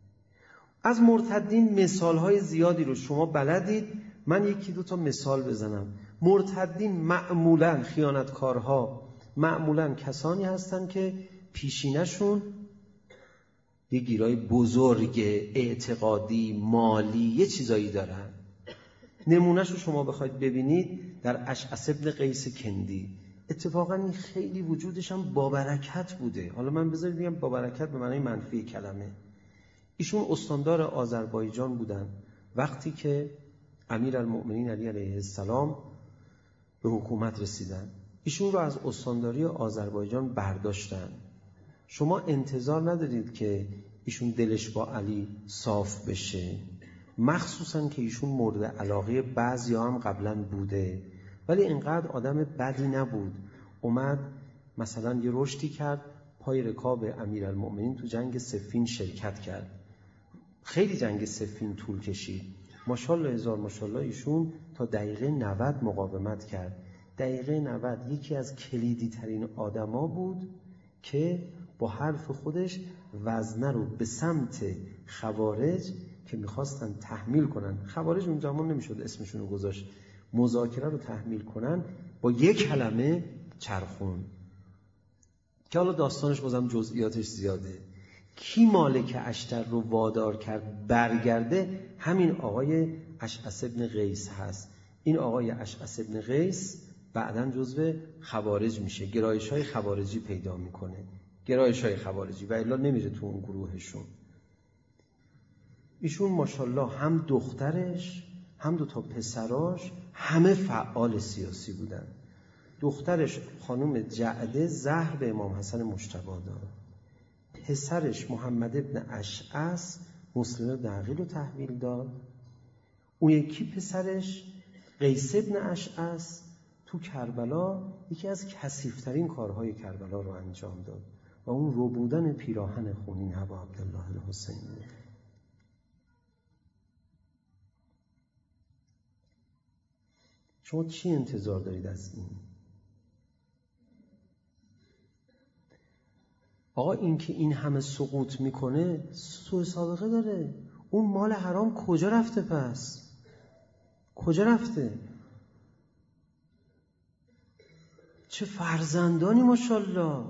Speaker 2: از مرتدین مثالهای زیادی رو شما بلدید، من یکی دو تا مثال بزنم. مرتدین معمولاً خیانتکارها معمولاً کسانی هستن که پیشینشون یه گیرای بزرگ اعتقادی مالی یه چیزایی دارن. نمونهش رو شما بخواید ببینید در اشعث ابن قیس کندی. اتفاقا این خیلی وجودش هم با برکت بوده. حالا من بذارید بگم با برکت به معنای منفی کلمه. ایشون استاندار آذربایجان بودن وقتی که امیرالمؤمنین علی علیه السلام به حکومت رسیدن. ایشون رو از استانداری آذربایجان برداشتن. شما انتظار ندارید که ایشون دلش با علی صاف بشه، مخصوصا که ایشون مورد علاقه بعضیا هم قبلا بوده، ولی اینقدر آدم بدی نبود. اومد مثلا یه رشدی کرد، پای رکاب امیرالمؤمنین تو جنگ صفین شرکت کرد. خیلی جنگ صفین طول کشید. ماشاءالله هزار ماشاءالله ایشون تا دقیقه 90 مقاومت کرد. دقیقه 90 یکی از کلیدی ترین آدما بود که با حرف خودش وزنه رو به سمت خوارج که میخواستن تحمیل کنن، خوارج اون زمان نمیشد اسمشون رو گذاشت، مذاکره رو تحمیل کنن، با یک کلمه چرخون. که حالا داستانش بازم جزئیاتش زیاده. کی مالک اشتر رو وادار کرد برگرده؟ همین آقای اشعث ابن قیس هست. این آقای اشعث ابن قیس بعداً جزو خوارج میشه، گرایش‌های خوارجی پیدا میکنه، گرایش‌های خوارجی، و الا نمیره تو اون گروهشون. ایشون ماشاءالله هم دخترش هم دو تا پسراش همه فعال سیاسی بودن. دخترش خانم جعده زهر به امام حسن مجتبی داد. پسرش محمد ابن اشعث مسلم ابن عقیل رو تحویل داد. اون یکی پسرش قیس ابن اشعث تو کربلا یکی از کثیف‌ترین کارهای کربلا رو انجام داد و اون ربودن پیراهن خونین ابا عبدالله الحسین بود. شما چی انتظار دارید از این؟ آقا این که این همه سقوط میکنه سوء سابقه داره. اون مال حرام کجا رفته پس؟ کجا رفته؟ چه فرزندانی ماشاءالله.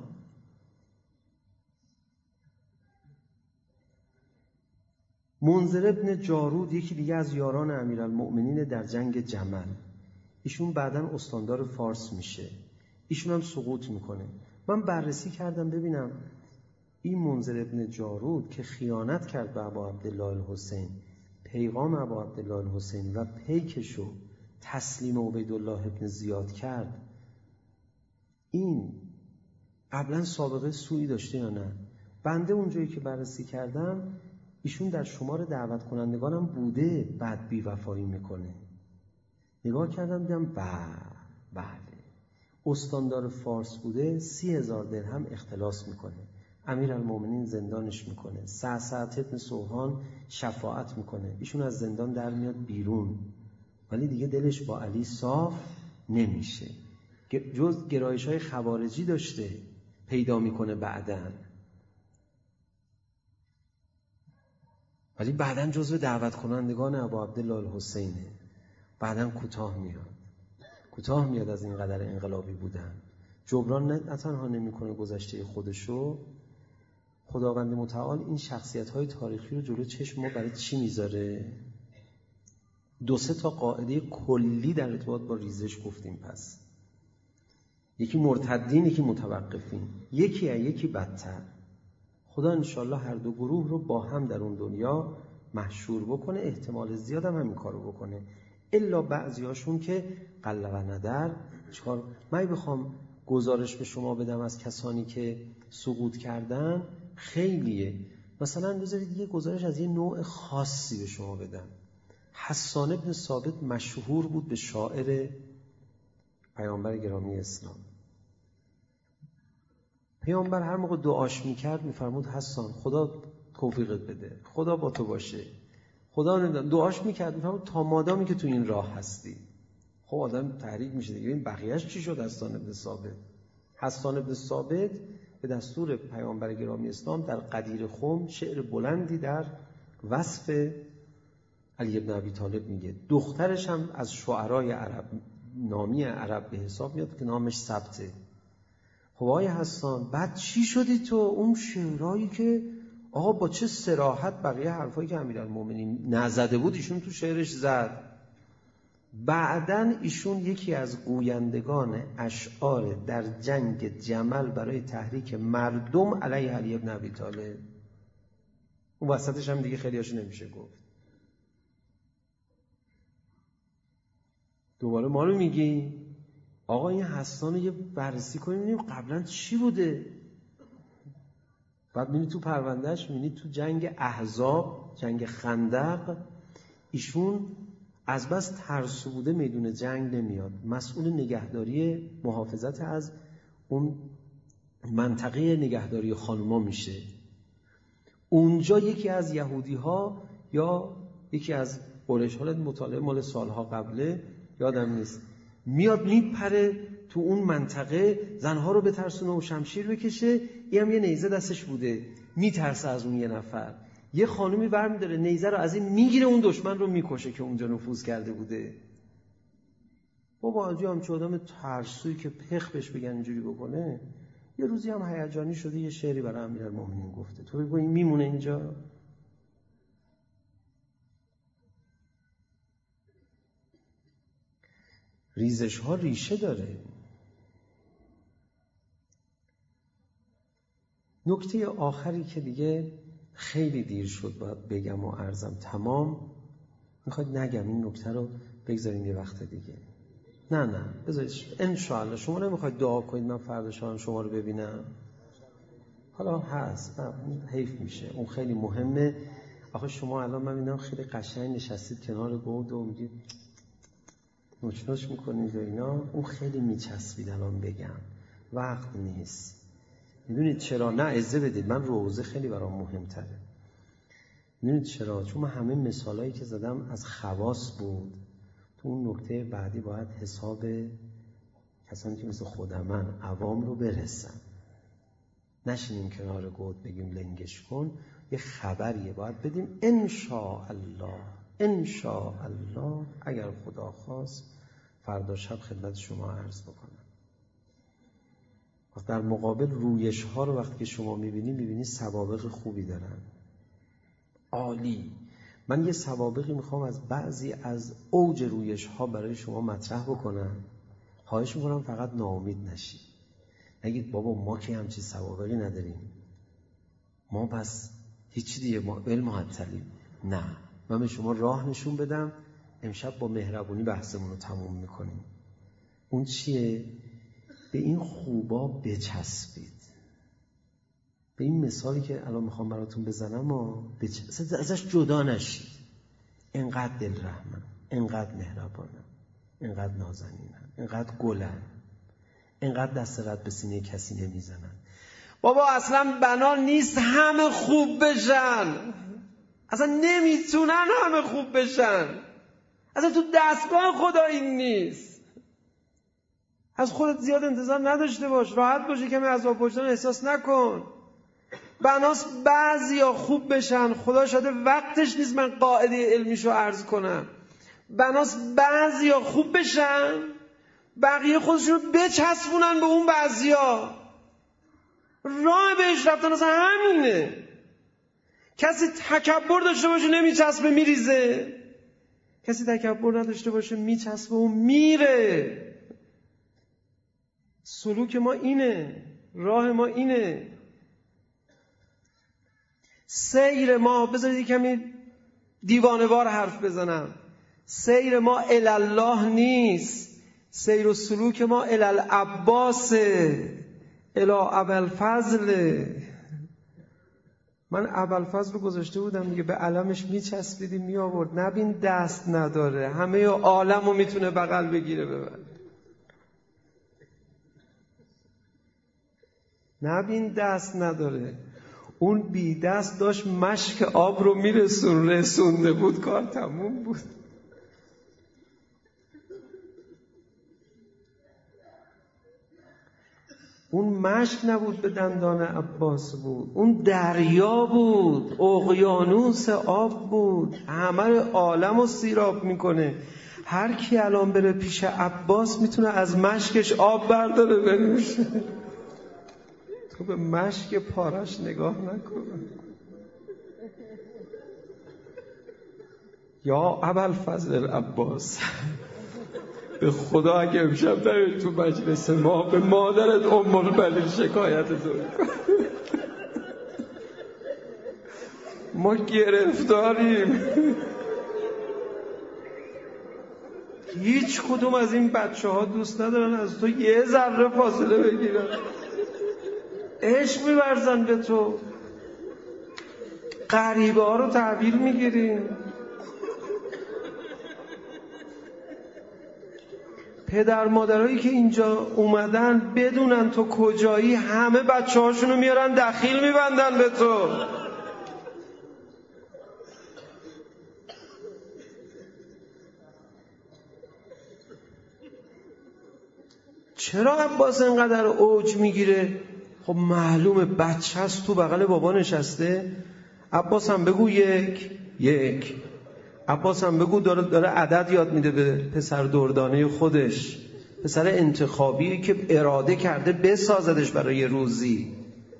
Speaker 2: منذر ابن جارود یکی دیگه از یاران امیرالمؤمنین در جنگ جمل، ایشون بعداً استاندار فارس میشه، ایشون هم سقوط میکنه. من بررسی کردم ببینم این منذر ابن جارود که خیانت کرد به ابا عبدالله الحسین، پیغام ابا عبدالله الحسین و پیکشو تسلیم عبیدالله ابن زیاد کرد، این قبلا سابقه سوئی داشته یا نه؟ بنده اونجایی که بررسی کردم ایشون در شمار دعوت کنندگانم بوده بعد بی‌وفایی میکنه. نگاه کردم دیدم بله استاندار فارس بوده، 30,000 درهم اختلاس میکنه، امیرالمومنین زندانش میکنه، سعد ابن سوحان شفاعت میکنه، ایشون از زندان در میاد بیرون، ولی دیگه دلش با علی صاف نمیشه. جز گرایش‌های خوارجی داشته پیدا میکنه بعدن، ولی بعدن جزو دعوت کنندگان ابا عبدالله الحسینه. بعدن کوتاه میاد از اینقدر انقلابی بودن. جبران نه تنها نمیکنه گذشته خودشو، خداوند متعال این شخصیت‌های تاریخی رو جلو چشم ما برای چی میذاره؟ 2-3 تا قاعده کلی در ارتباط با ریزش گفتیم. پس یکی مرتدین، یکی متوقفین، یکی بدتر. خدا انشالله هر دو گروه رو با هم در اون دنیا محشور بکنه، احتمال زیاد هم همین کارو بکنه، الا بعضی هاشون که قل و ندر. چکار من بخوام گزارش به شما بدم از کسانی که سقوط کردن خیلیه. مثلا بذارید یه گزارش از یه نوع خاصی به شما بدم. حسان ابن ثابت مشهور بود به شاعر پیامبر گرامی اسلام. پیامبر هر موقع دعاش میکرد میفرمود حسان خدا توفیقت بده، خدا با تو باشه، خدا نمیدونم. دعاش میکرد میفرمود تا مادامی که تو این راه هستی. خب آدم تحریک میشه دیگه. این بقیهش چی شد؟ حسان ابن ثابت به دستور پیامبر گرامی اسلام در قدیر خم شعر بلندی در وصف علی ابن ابی طالب میگه. دخترش هم از شعرای عرب، نامی عرب به حساب میاد که نامش ثبته. خب آقای حسان بعد چی شدی تو؟ اون شعرهایی که آقا با چه صراحت بقیه حرفایی که امیرالمومنین نزده بود ایشون تو شعرش زد. بعدن ایشون یکی از گویندگان اشعار در جنگ جمل برای تحریک مردم علیه علی ابن ابی طالب. اون وسطش هم دیگه خیلی هاشو نمیشه گفت. دوباره ما رو میگی آقا این حسان رو یه بررسی کنیم ببینیم قبلا چی بوده. بعد می‌بینی تو پروندهش، می‌بینی تو جنگ احزاب، جنگ خندق، ایشون از بس ترسو بوده میدون جنگ نمیاد، مسئول نگهداری محافظت از اون منطقه نگهداری خانوما میشه. اونجا یکی از یهودی‌ها یا یکی از قریش، حالت مطالعه مال سالها قبله یادم نیست، میاد میپره تو اون منطقه، زنها رو بترسونه و شمشیر بکشه. این هم یه نیزه دستش بوده، میترسه از اون یه نفر. یه خانومی برمی‌داره نیزه رو از این میگیره، اون دشمن رو میکشه که اونجا نفوذ کرده بوده. بابا آجی همچه آدم ترسویی که پخ بهش بگن اینجوری بکنه. یه روزی هم هیجانی شده یه شعری برای امیرالمومنین گفته. تو بگو این میمونه اینجا؟ ریزش ها ریشه داره. نکته آخری که دیگه خیلی دیر شد باید بگم و عرضم تمام، میخواد نگم این نکته رو بگذاریم یه وقت دیگه. نه بذارید انشاءالله. شما نمیخواید دعا کنید من فردا شما رو ببینم؟ حالا هست، حیف میشه، اون خیلی مهمه. آخه شما الان من میدونم خیلی قشنگ نشستید کنار گود و میگید نوچ میکنید و اینا، اون خیلی میچسبید الان بگم، وقت نیست. میدونید چرا؟ نه اجازه بدید، من روزه خیلی برام مهمتره. میدونید چرا؟ چون من همه مثالایی که زدم از خواص بود. تو اون نکته بعدی باید حساب کسانی که مثل خود من عوام رو برسن. نشینیم کنار گود بگیم لنگش کن. یه خبریه باید بدیم انشاءالله، انشاءالله اگر خدا خواست فردا شب خدمت شما عرض بکنم. در مقابل رویش ها رو وقتی که شما میبینی سوابق خوبی دارن، عالی. من یه سوابقی میخوام از بعضی از اوج رویش ها برای شما مطرح بکنم. خواهش میکنم فقط ناامید نشید، نگید بابا ما که همچین سوابقی نداریم، ما پس هیچی دیگه، ما علم معطلیم. نه، من به شما راه نشون بدم. امشب با مهربونی بحثمون رو تموم میکنیم. اون چیه؟ به این خوبا بچسبید. به این مثالی که الان میخوام براتون بزنم ازش جدا نشید. انقدر دلرحمن، انقدر مهربانم، انقدر نازنینم، انقدر گلم، انقدر دست رد به سینه کسی نمیزنن. بابا اصلا بنا نیست همه خوب بشن، اصلا نمیتونن همه خوب بشن، اصلا تو دستگاه خدا این نیست. از خودت زیاد انتظار نداشته باش، راحت باشی، کمی عذاب وجدان احساس نکن. بناس بعضیا خوب بشن، خدا شاده وقتش نیست من قاعده علمیشو عرض کنم. بناس بعضیا خوب بشن، بقیه خودشونو بچسبونن به اون بعضیا. راه بهش رفتن اصلا همینه. کسی تکبر داشته باشه نمیچسبه میریزه، کسی تکبر نداشته باشه میچسبه و میره. سلوک ما اینه، راه ما اینه. سیر ما، بذارید کمی دیوانه‌وار حرف بزنم، سیر ما الله نیست، سیر و سلوک ما العباس، ابوالفضل. من ابوالفضل رو گذاشته بودم دیگه، به علمش میچسبیدیم می آورد. نبین دست نداره، همه عالم رو میتونه بغل بگیره ببره. نبین دست نداره، اون بی دست داشت مشک آب رو رسونده بود، کار تموم بود. اون مشک نبود به دندان عباس بود، اون دریا بود، اقیانوس آب بود، همه عالم رو سیراب میکنه. هر کی الان بره پیش عباس میتونه از مشکش آب برداره بنوشه. تو به مشک پارش نگاه نکن. یا ابوالفضل العباس، به خدا اگه امشب در تو مجلس ما به مادرت ام البنین شکایتتو کن. ما گرفتاریم. هیچ کدوم از این بچه ها دوست ندارن از تو یه ذره فاصله بگیرن، عشق می‌ورزن به تو، غریبه ها رو تحویل میگیری. پدر مادرایی که اینجا اومدن بدونن تو کجایی، همه بچه هاشونو میارن دخیل میبندن به تو. چرا عباس اینقدر اوج میگیره؟ خب معلومه بچه هست تو بغل بابا نشسته. عباس هم بگو یک. عباس هم بگو داره عدد یاد میده به پسر دردانه خودش، پسر انتخابی که اراده کرده بسازدش برای روزی.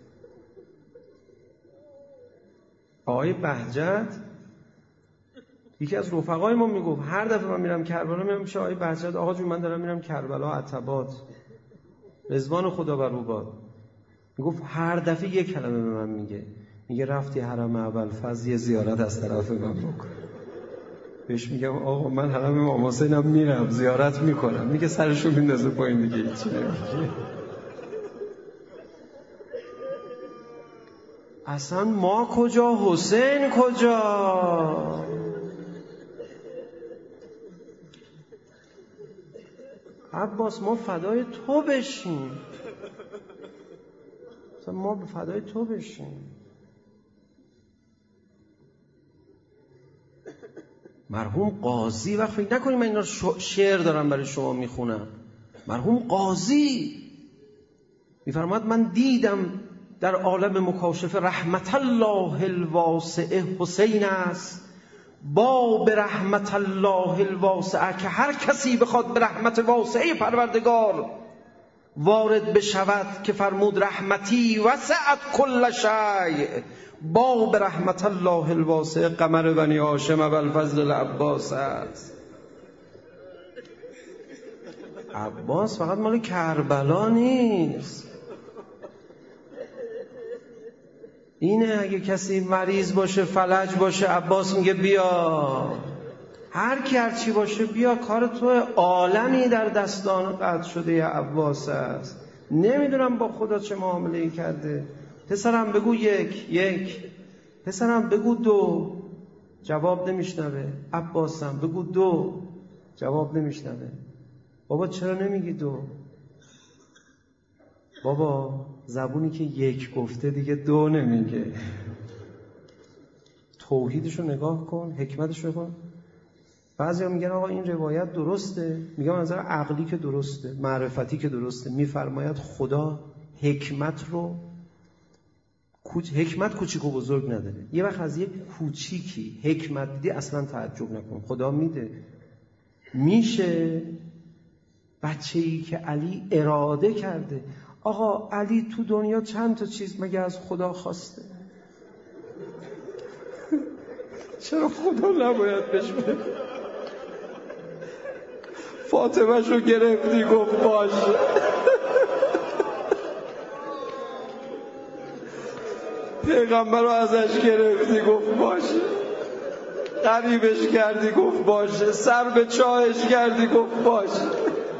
Speaker 2: آقای بهجت یکی از رفقای ما میگفت هر دفعه من میرم کربلا میرم پیش آقای بهجت، آقا جون من دارم میرم کربلا عتبات، رضوان خدا بر او باد. میگفت هر دفعه یک کلمه به من میگه رفتی حرم ابوالفضل یه زیارت از طرف من بکن. بهش میگم آقا من حرم امام حسینم میرم زیارت میکنم، میگه سرشو میندازه پایین دیگه هیچی نمیگه. اصلا ما کجا حسین کجا؟ عباس ما فدای تو بشیم، اصلا ما به فدای تو بشیم. مرحوم قاضی، وقت فکر نکنیم من اینا شعر دارم برای شما میخونم، مرحوم قاضی میفرماد من دیدم در عالم مکاشفه رحمت الله الواسعه حسین است، باب رحمت الله الواسعه که هر کسی بخواد به رحمت واسعه پروردگار وارد بشود که فرمود رحمتی وسعت کل شیء، باب رحمت الله الواسعه قمر بنی هاشم ابوالفضل العباس است. عباس فقط مال کربلا نیست. اینه اگه کسی مریض باشه فلج باشه عباس میگه بیا، هر کی هر چی باشه بیا، کار تو، عالمی در دستان قطع شده ی عباس است. نمیدونم با خدا چه معامله ای کرده. پسرم بگو یک، پسرم بگو 2، جواب نمیشنوه. عباسم بگو 2، جواب نمیشنوه. بابا چرا نمیگی 2؟ بابا زبونی که 1 گفته دیگه 2 نمیگه. توحیدشو نگاه کن، حکمتشو کن. بعضیا میگن آقا این روایت درسته، میگم از نظر عقلی که درسته، معرفتی که درسته. میفرماید خدا حکمت رو حکمت کوچیک و بزرگ نداره. یه وقت از یه کوچیکی حکمت دیدی اصلا تعجب نکن، خدا میده. میشه بچه‌ای که علی اراده کرده. آقا علی تو دنیا چند تا چیز مگه از خدا خواسته؟ چرا خدا نباید بهش بده؟ فاطمه شو گرفتی گفت باشه، پیغمبر رو ازش گرفتی گفت باشه، قریبش کردی گفت باشه، سر به چاهش کردی گفت باشه.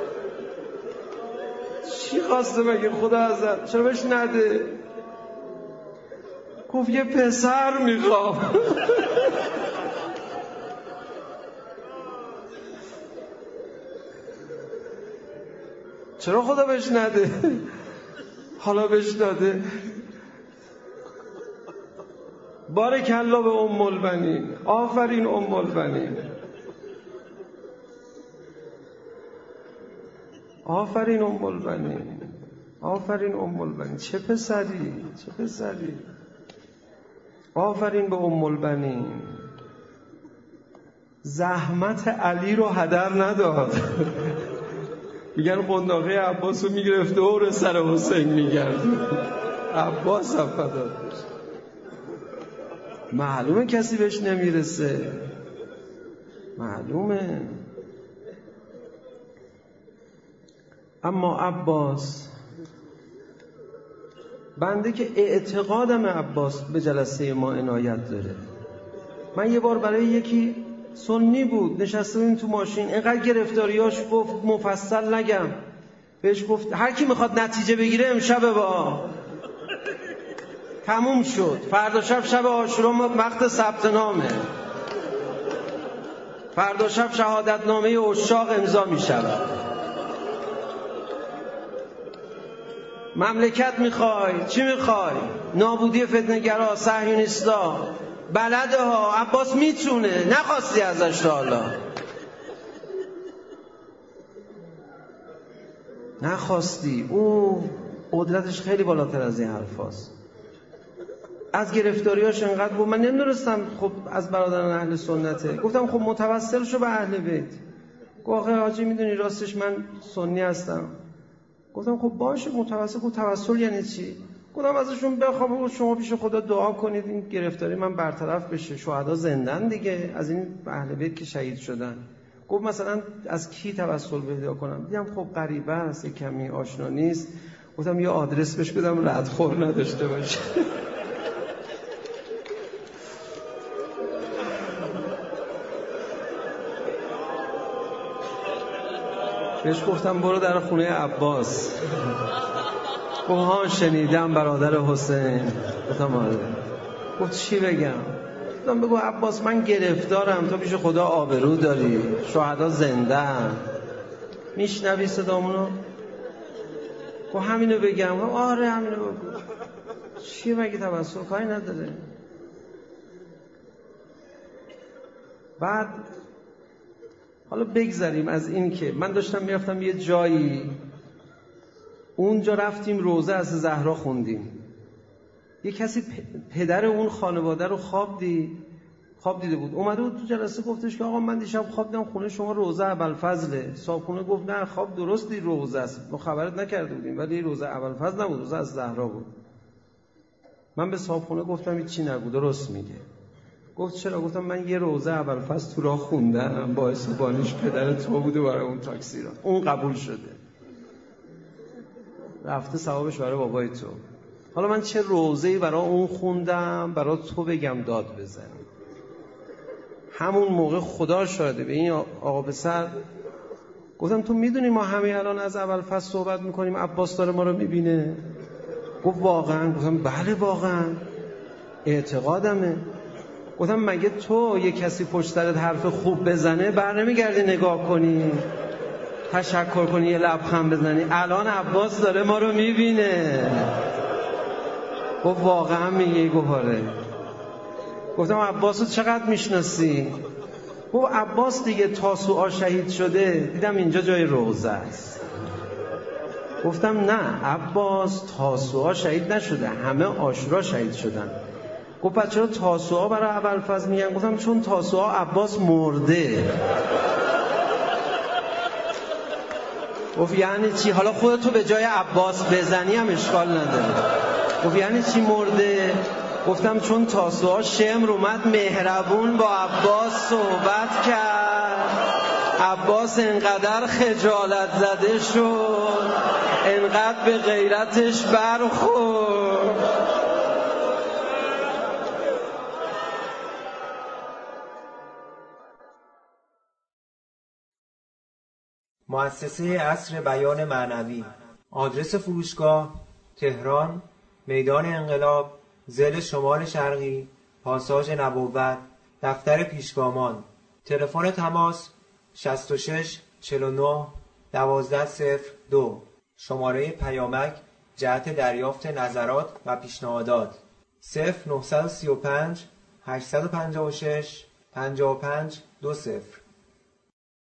Speaker 2: چی خواسته مگه خدا ازت؟ چرا بهش نده؟ گفت یه پسر میخوام. چرا خدا بهش نده؟ حالا بهش داده. بارک الله به ام البنین. آفرین ام البنین، آفرین ام البنین، آفرین ام البنین. چه پسری، چه پسری. آفرین به ام البنین. زحمت علی رو هدر نداد. میگن قنداقه عباس رو میگرفت دور سر حسین میگرد. عباس هم فداد بشه. معلومه کسی بهش نمیرسه، معلومه. اما عباس، بنده که اعتقادم عباس به جلسه ما عنایت داره. من یه بار برای یکی سنی بود نشسته بودیم تو ماشین، اینقدر گرفتاریاش گفت مفصل نگم، بهش گفت هر کی میخواد نتیجه بگیره امشب با تموم شد، فردا شب عاشورا وقت ثبت نامه، فردا شب شهادت نامه عشاق امضا میشود. مملکت میخوای؟ چی میخوای؟ نابودی فتنه‌گرا، صهیونیستا، بلده ها. عباس میتونه، نخواستی ازش تا حالا، نخواستی. او قدرتش خیلی بالاتر از این حرف هست. از گرفتاریاش انقدر بود من نمیدونستم. خب از برادران اهل سنته. گفتم خب متوسل شو به اهل بیت. گفت آخه حاجی میدونی راستش من سنی هستم. گفتم خب باشه متوسل. گفت توسل یعنی چی؟ گفتم ازشون بخوام شما پیش خدا دعا کنید این گرفتاری من برطرف بشه. شهدا زندن دیگه، از این اهل بیت که شهید شدن. گفت مثلا از کی توسل پیدا کنم؟ دیدم خب غریبه است، کمی آشنا نیست. گفتم یه آدرس بهش بدم ردخور نداشته باشه. بهش گفتم برو در خونه عباس. گفت ها شنیدم برادر حسین. گفتم آره. گفت چی بگم؟ گفتم بگو عباس من گرفتارم، تو پیش خدا آبرو داری، شهدا زنده، میشنوی صدامونو؟ گفت همینو بگم. آره همینو بگو. چی مگه توسل کاری نداره؟ بعد حالا بگذاریم از این که من داشتم میرفتم یه جایی، اونجا رفتیم روضه از زهرا خوندیم. یه کسی پدر اون خانواده رو خواب دیده بود، اومده بود تو جلسه گفتش که آقا من دیشب خواب دیدم خونه شما روضه ابوالفضله. صاحبخونه گفت نه خواب درستی روضه است، ما خبرت نکرده بودیم، ولی روضه ابوالفضل نبود، روضه از زهرا بود. من به صاحبخونه گفتم هیچ چی نگو، درست میگه. گفت چرا؟ گفتم من یه روضه ابوالفضل تو راه خوندم، باعث بانیش پدر تو بوده برای اون تاکسی را، اون قبول شده، رفته ثوابش برای بابای تو. حالا من چه روضه‌ای برای اون خوندم برای تو بگم داد بزنی؟ همون موقع خدا شاهده به این آقا پسر گفتم تو میدونی ما همه الان از ابوالفضل صحبت میکنیم، عباس داره ما رو میبینه؟ گفت واقعا؟ گفتم بله واقعا اعتقادمه. گفتم مگه تو یه کسی پشت سرت حرف خوب بزنه بر نمیگردی نگاه کنی تشکر کنی یه لبخند بزنی؟ الان عباس داره ما رو میبینه. گفت واقعا میگی؟ گفت آره. گفتم عباس رو چقدر میشناسی؟ گفت عباس دیگه تاسوعا شهید شده، دیدم اینجا جای روضه است. گفتم نه، عباس تاسوعا شهید نشده، همه عاشورا شهید شدن. گفت پس چرا تاسوعا برای ابوالفضل میگن؟ گفتم چون تاسوعا عباس مرده. گفت یعنی چی؟ حالا خودتو به جای عباس بزنی هم اشکال نداره. گفت یعنی چی مرده؟ گفتم چون تاسوعا شمر اومد مهربون با عباس صحبت کرد، عباس انقدر خجالت زده شد، انقدر به غیرتش برخورد.
Speaker 1: مؤسسه عصر بیان معنوی. آدرس فروشگاه: تهران، میدان انقلاب، ضلع شمال شرقی، پاساژ نبوت، دفتر پیشگامان. تلفن تماس 66 49 1202. شماره پیامک جهت دریافت نظرات و پیشنهادات 0935 856 5520.